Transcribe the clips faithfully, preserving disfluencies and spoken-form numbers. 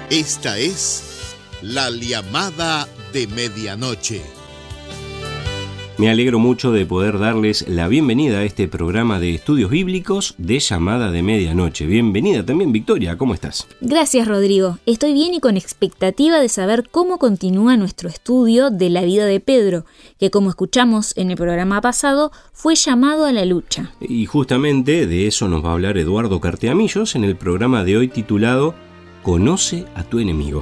Esta es la llamada de medianoche. Me alegro mucho de poder darles la bienvenida a este programa de estudios bíblicos de Llamada de Medianoche. Bienvenida también, Victoria, ¿cómo estás? Gracias, Rodrigo. Estoy bien y con expectativa de saber cómo continúa nuestro estudio de la vida de Pedro, que como escuchamos en el programa pasado, fue llamado a la lucha. Y justamente de eso nos va a hablar Eduardo Carteamillos en el programa de hoy titulado Conoce a tu enemigo.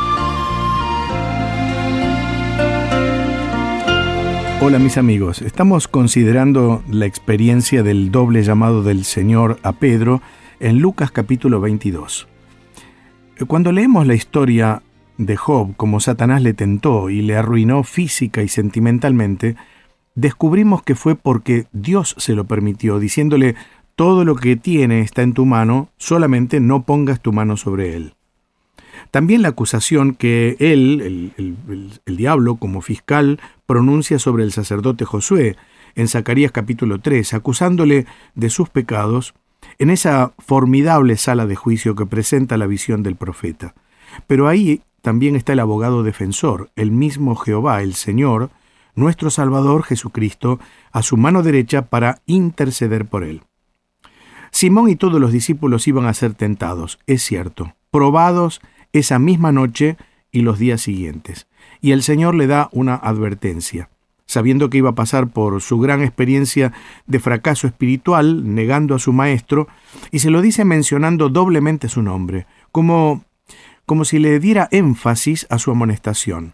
Hola mis amigos, estamos considerando la experiencia del doble llamado del Señor a Pedro en Lucas capítulo veintidós. Cuando leemos la historia de Job, como Satanás le tentó y le arruinó física y sentimentalmente, descubrimos que fue porque Dios se lo permitió, diciéndole: todo lo que tiene está en tu mano, solamente no pongas tu mano sobre él. También la acusación que él, el, el, el, el diablo, como fiscal, pronuncia sobre el sacerdote Josué en Zacarías capítulo tres, acusándole de sus pecados en esa formidable sala de juicio que presenta la visión del profeta. Pero ahí también está el abogado defensor, el mismo Jehová, el Señor, nuestro Salvador Jesucristo, a su mano derecha para interceder por él. Simón y todos los discípulos iban a ser tentados, es cierto, probados esa misma noche y los días siguientes. Y el Señor le da una advertencia. Sabiendo que iba a pasar por su gran experiencia de fracaso espiritual, negando a su maestro, y se lo dice mencionando doblemente su nombre, como, como si le diera énfasis a su amonestación.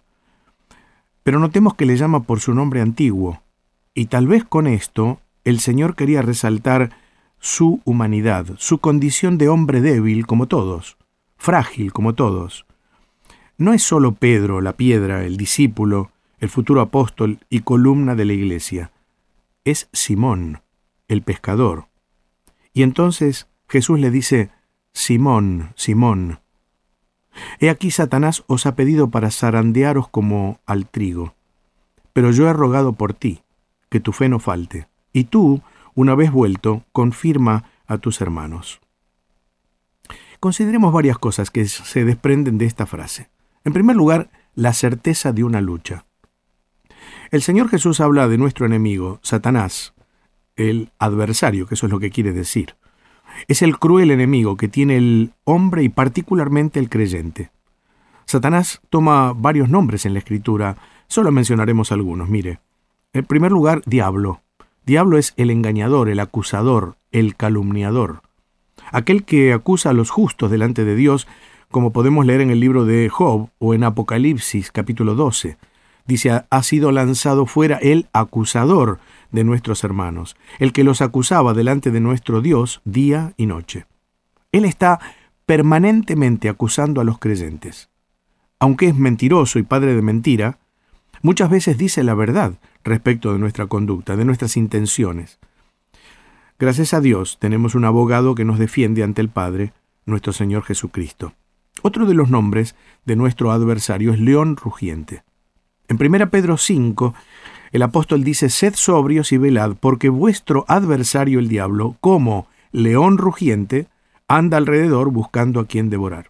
Pero notemos que le llama por su nombre antiguo, y tal vez con esto el Señor quería resaltar su humanidad, su condición de hombre débil como todos, frágil como todos. No es solo Pedro, la piedra, el discípulo, el futuro apóstol y columna de la iglesia. Es Simón, el pescador. Y entonces Jesús le dice: Simón, Simón, he aquí Satanás os ha pedido para zarandearos como al trigo. Pero yo he rogado por ti, que tu fe no falte. Y tú, una vez vuelto, confirma a tus hermanos. Consideremos varias cosas que se desprenden de esta frase. En primer lugar, la certeza de una lucha. El Señor Jesús habla de nuestro enemigo, Satanás, el adversario, que eso es lo que quiere decir. Es el cruel enemigo que tiene el hombre y particularmente el creyente. Satanás toma varios nombres en la Escritura, solo mencionaremos algunos, mire. En primer lugar, diablo. Diablo es el engañador, el acusador, el calumniador. Aquel que acusa a los justos delante de Dios, como podemos leer en el libro de Job o en Apocalipsis capítulo doce. Dice: ha sido lanzado fuera el acusador de nuestros hermanos, el que los acusaba delante de nuestro Dios día y noche. Él está permanentemente acusando a los creyentes. Aunque es mentiroso y padre de mentira, muchas veces dice la verdad respecto de nuestra conducta, de nuestras intenciones. Gracias a Dios tenemos un abogado que nos defiende ante el Padre, nuestro Señor Jesucristo. Otro de los nombres de nuestro adversario es león rugiente. En primera Pedro cinco, el apóstol dice: sed sobrios y velad, porque vuestro adversario el diablo, como león rugiente, anda alrededor buscando a quien devorar.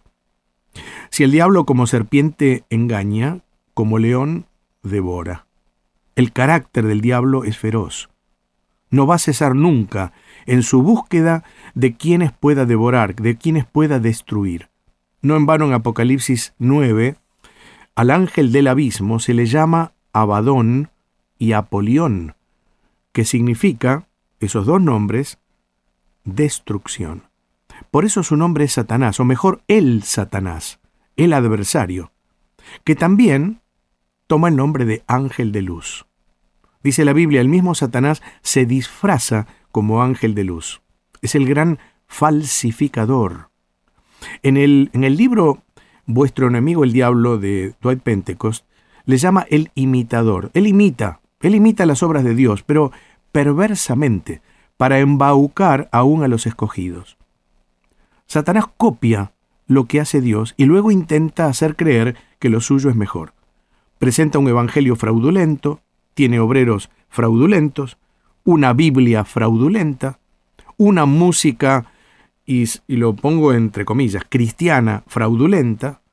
Si el diablo como serpiente engaña, como león devora. El carácter del diablo es feroz. No va a cesar nunca en su búsqueda de quienes pueda devorar, de quienes pueda destruir. No en vano en Apocalipsis nueve, al ángel del abismo se le llama Abadón y Apolión, que significa, esos dos nombres, destrucción. Por eso su nombre es Satanás, o mejor, el Satanás, el adversario, que también toma el nombre de ángel de luz. Dice la Biblia, el mismo Satanás se disfraza como ángel de luz. Es el gran falsificador. En el, en el libro Vuestro enemigo el diablo de Dwight Pentecost, le llama el imitador. Él imita, él imita las obras de Dios, pero perversamente, para embaucar aún a los escogidos. Satanás copia lo que hace Dios y luego intenta hacer creer que lo suyo es mejor. Presenta un evangelio fraudulento, tiene obreros fraudulentos, una Biblia fraudulenta, una música, y, y lo pongo entre comillas, cristiana fraudulenta,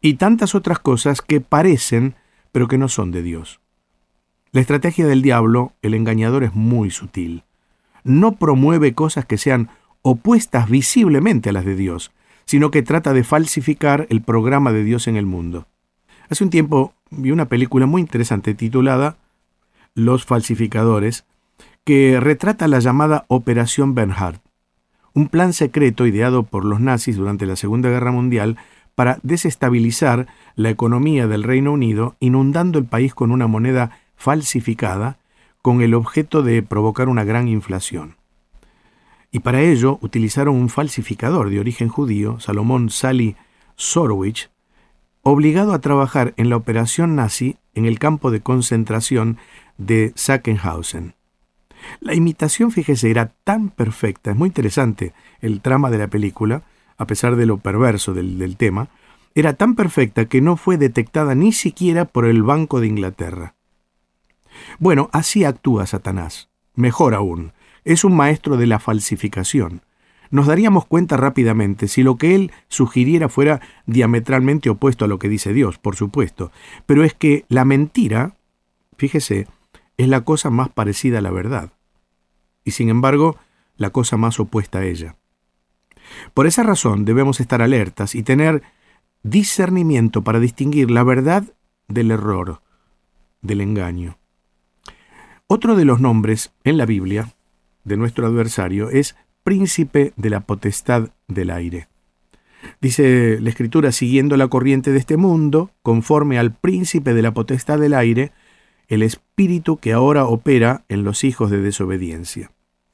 y tantas otras cosas que parecen, pero que no son de Dios. La estrategia del diablo, el engañador, es muy sutil. No promueve cosas que sean opuestas visiblemente a las de Dios, sino que trata de falsificar el programa de Dios en el mundo. Hace un tiempo vi una película muy interesante titulada Los falsificadores, que retrata la llamada Operación Bernhard, un plan secreto ideado por los nazis durante la Segunda Guerra Mundial para desestabilizar la economía del Reino Unido, inundando el país con una moneda falsificada con el objeto de provocar una gran inflación. Y para ello utilizaron un falsificador de origen judío, Salomón Sally Sorowitz, obligado a trabajar en la operación nazi en el campo de concentración de Sachsenhausen. La imitación, fíjese, era tan perfecta, es muy interesante el trama de la película, a pesar de lo perverso del, del tema, era tan perfecta que no fue detectada ni siquiera por el Banco de Inglaterra. Bueno, así actúa Satanás. Mejor aún, es un maestro de la falsificación. Nos daríamos cuenta rápidamente si lo que él sugiriera fuera diametralmente opuesto a lo que dice Dios, por supuesto. Pero es que la mentira, fíjese, es la cosa más parecida a la verdad. Y sin embargo, la cosa más opuesta a ella. Por esa razón debemos estar alertas y tener discernimiento para distinguir la verdad del error, del engaño. Otro de los nombres en la Biblia de nuestro adversario es príncipe de la potestad del aire. Dice la Escritura, siguiendo la corriente de este mundo, conforme al príncipe de la potestad del aire, el espíritu que ahora opera en los hijos de desobediencia.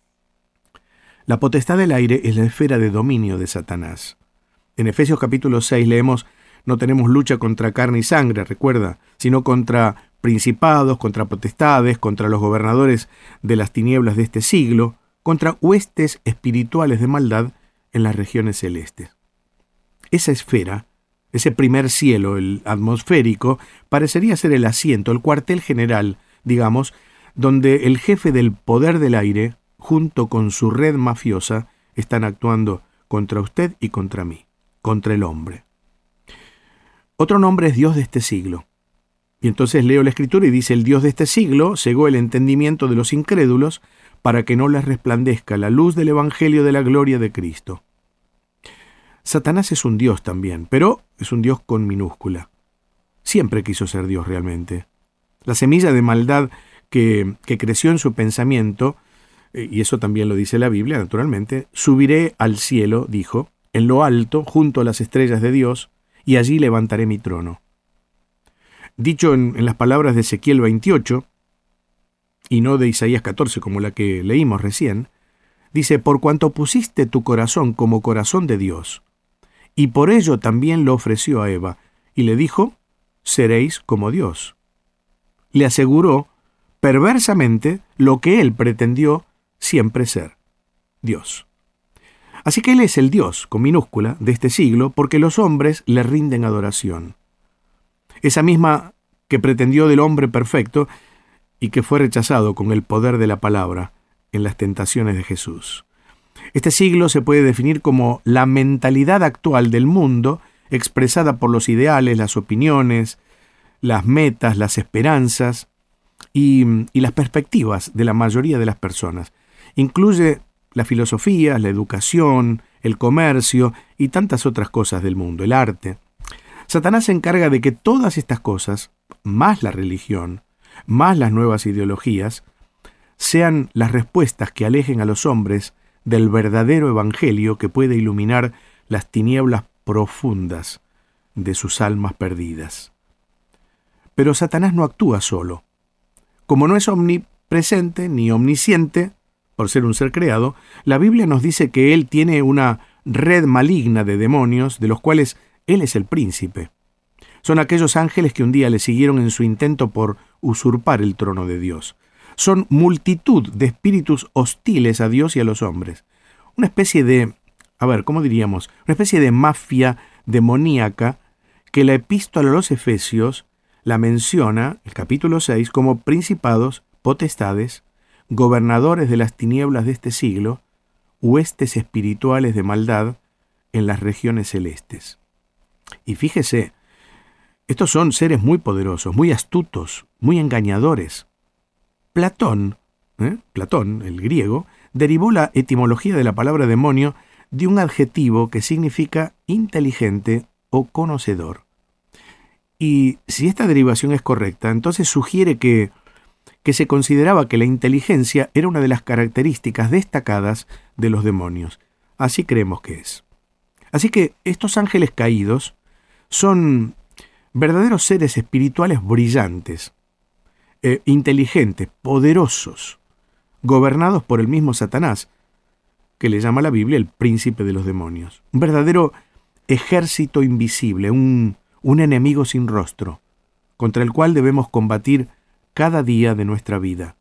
La potestad del aire es la esfera de dominio de Satanás. En Efesios capítulo seis leemos, no tenemos lucha contra carne y sangre, recuerda, sino contra principados, contra potestades, contra los gobernadores de las tinieblas de este siglo, contra huestes espirituales de maldad en las regiones celestes. Esa esfera, ese primer cielo, el atmosférico, parecería ser el asiento, el cuartel general, digamos, donde el jefe del poder del aire, junto con su red mafiosa, están actuando contra usted y contra mí, contra el hombre. Otro nombre es Dios de este siglo. Y entonces leo la Escritura y dice, el Dios de este siglo cegó el entendimiento de los incrédulos para que no les resplandezca la luz del Evangelio de la gloria de Cristo. Satanás es un Dios también, pero es un Dios con minúscula. Siempre quiso ser Dios realmente. La semilla de maldad que, que creció en su pensamiento, y eso también lo dice la Biblia, naturalmente, subiré al cielo, dijo, en lo alto, junto a las estrellas de Dios, y allí levantaré mi trono. Dicho en, en las palabras de Ezequiel veintiocho, y no de Isaías catorce como la que leímos recién, dice, por cuanto pusiste tu corazón como corazón de Dios, y por ello también lo ofreció a Eva, y le dijo, seréis como Dios. Le aseguró perversamente lo que él pretendió siempre ser, Dios. Así que él es el Dios, con minúscula, de este siglo, porque los hombres le rinden adoración. Esa misma que pretendió del hombre perfecto y que fue rechazado con el poder de la palabra en las tentaciones de Jesús. Este siglo se puede definir como la mentalidad actual del mundo expresada por los ideales, las opiniones, las metas, las esperanzas y, y las perspectivas de la mayoría de las personas. Incluye la filosofía, la educación, el comercio y tantas otras cosas del mundo, el arte. Satanás se encarga de que todas estas cosas, más la religión, más las nuevas ideologías, sean las respuestas que alejen a los hombres del verdadero evangelio que puede iluminar las tinieblas profundas de sus almas perdidas. Pero Satanás no actúa solo. Como no es omnipresente ni omnisciente, por ser un ser creado, la Biblia nos dice que él tiene una red maligna de demonios, de los cuales él es el príncipe. Son aquellos ángeles que un día le siguieron en su intento por usurpar el trono de Dios. Son multitud de espíritus hostiles a Dios y a los hombres. Una especie de, a ver, ¿cómo diríamos? Una especie de mafia demoníaca que la epístola a los Efesios la menciona, el capítulo seis, como principados, potestades, gobernadores de las tinieblas de este siglo, huestes espirituales de maldad en las regiones celestes. Y fíjese Estos son seres muy poderosos, muy astutos, muy engañadores. Platón, ¿eh? Platón, el griego, derivó la etimología de la palabra demonio de un adjetivo que significa inteligente o conocedor. Y si esta derivación es correcta, entonces sugiere que, que se consideraba que la inteligencia era una de las características destacadas de los demonios. Así creemos que es. Así que estos ángeles caídos son verdaderos seres espirituales brillantes, eh, inteligentes, poderosos, gobernados por el mismo Satanás, que le llama la Biblia el príncipe de los demonios. Un verdadero ejército invisible, un, un enemigo sin rostro, contra el cual debemos combatir cada día de nuestra vida.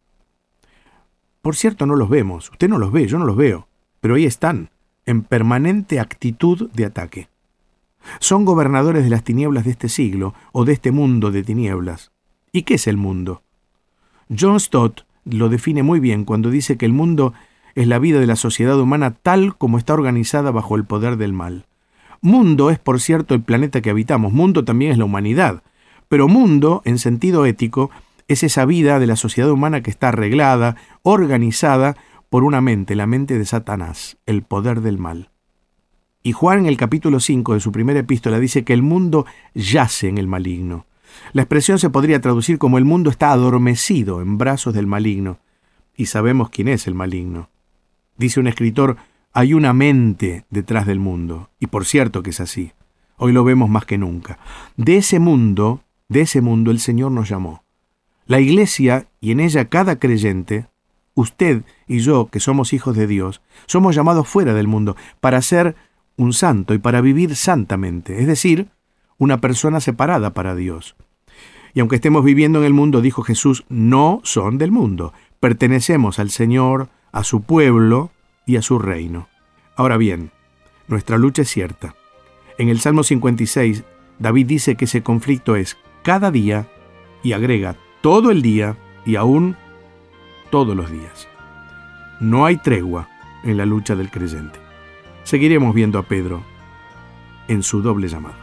Por cierto, no los vemos, usted no los ve, yo no los veo, pero ahí están, en permanente actitud de ataque. Son gobernadores de las tinieblas de este siglo o de este mundo de tinieblas. ¿Y qué es el mundo? John Stott lo define muy bien cuando dice que el mundo es la vida de la sociedad humana tal como está organizada bajo el poder del mal. Mundo es, por cierto, el planeta que habitamos. Mundo también es la humanidad. Pero mundo, en sentido ético, es esa vida de la sociedad humana que está arreglada, organizada por una mente, la mente de Satanás, el poder del mal. Y Juan en el capítulo cinco de su primera epístola dice que el mundo yace en el maligno. La expresión se podría traducir como el mundo está adormecido en brazos del maligno. Y sabemos quién es el maligno. Dice un escritor, hay una mente detrás del mundo. Y por cierto que es así. Hoy lo vemos más que nunca. De ese mundo, de ese mundo el Señor nos llamó. La Iglesia, y en ella cada creyente, usted y yo, que somos hijos de Dios, somos llamados fuera del mundo para ser un santo y para vivir santamente, es decir, una persona separada para Dios. Y aunque estemos viviendo en el mundo, dijo Jesús, no son del mundo, pertenecemos al Señor, a su pueblo y a su reino. Ahora bien, nuestra lucha es cierta. En el Salmo cincuenta y seis, David dice que ese conflicto es cada día y agrega todo el día y aún todos los días. No hay tregua en la lucha del creyente. Seguiremos viendo a Pedro en su doble llamado.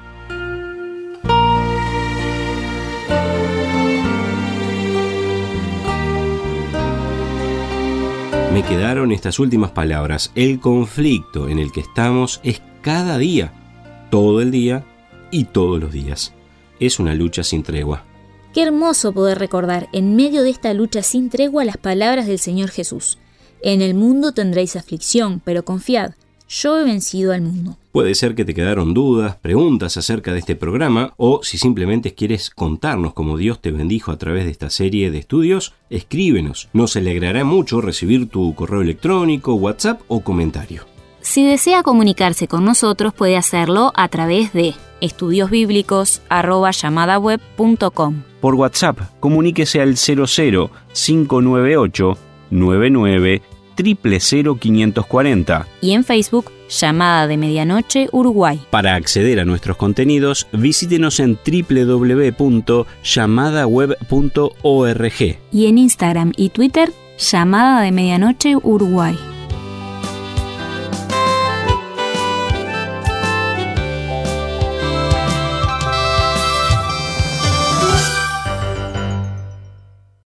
Me quedaron estas últimas palabras. El conflicto en el que estamos es cada día, todo el día y todos los días. Es una lucha sin tregua. Qué hermoso poder recordar en medio de esta lucha sin tregua las palabras del Señor Jesús. En el mundo tendréis aflicción, pero confiad, yo he vencido al mundo. Puede ser que te quedaron dudas, preguntas acerca de este programa, o si simplemente quieres contarnos cómo Dios te bendijo a través de esta serie de estudios, escríbenos. Nos alegrará mucho recibir tu correo electrónico, WhatsApp o comentario. Si desea comunicarse con nosotros, puede hacerlo a través de estudiosbíblicos arroba llamada web punto com. Por WhatsApp, comuníquese al cero cero cinco nueve ocho nueve nueve cero cero cinco cuatro cero. Y en Facebook, Llamada de Medianoche Uruguay. Para acceder a nuestros contenidos, visítenos en doble u doble u doble u punto llamada web punto org. Y en Instagram y Twitter, Llamada de Medianoche Uruguay.